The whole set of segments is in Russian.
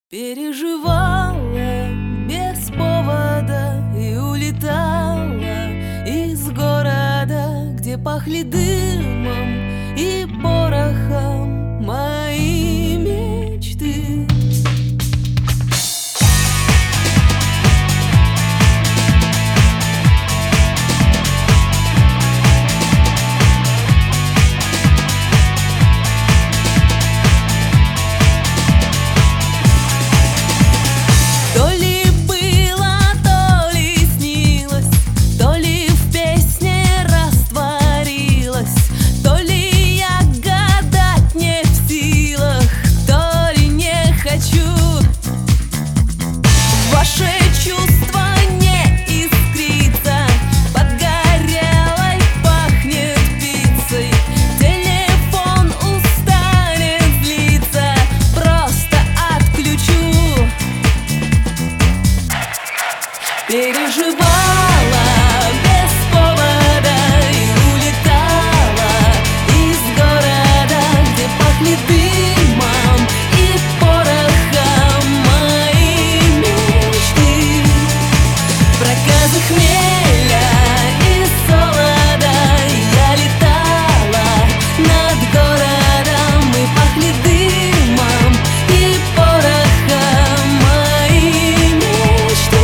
Переживала без повода и улетала из города, где пахли дымом и порохом мои мечты. Переживала без повода и улетала из города, где пахнет дымом и порохом мои мечты. Проказы хмеля и солода я летала над городом, и пахнет дымом и порохом мои мечты.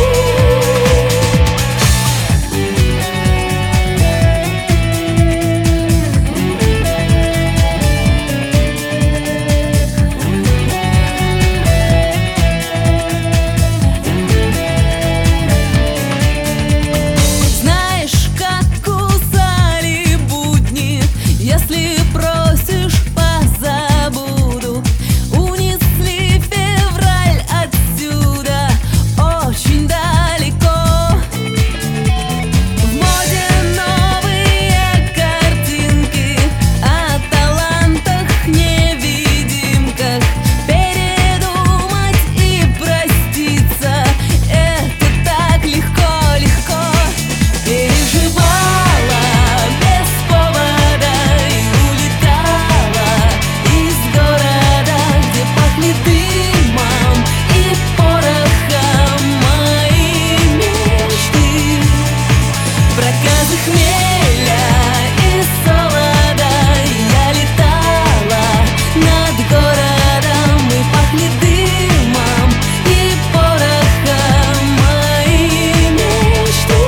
Если просишь, позабуду. Унесли февраль отсюда очень далеко. В моде новые картинки о талантах, невидимках. Передумать и проститься — это так легко, легко. Переживала без повода и улетала из города, где пахнет дымом и порохом мои мечты. Проказы хмеля и солода я летала над городом, и пахнет дымом и порохом мои мечты.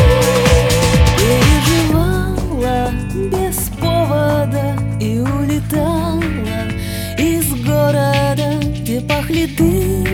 Переживала без повода и улетала из города, где пахнет дымом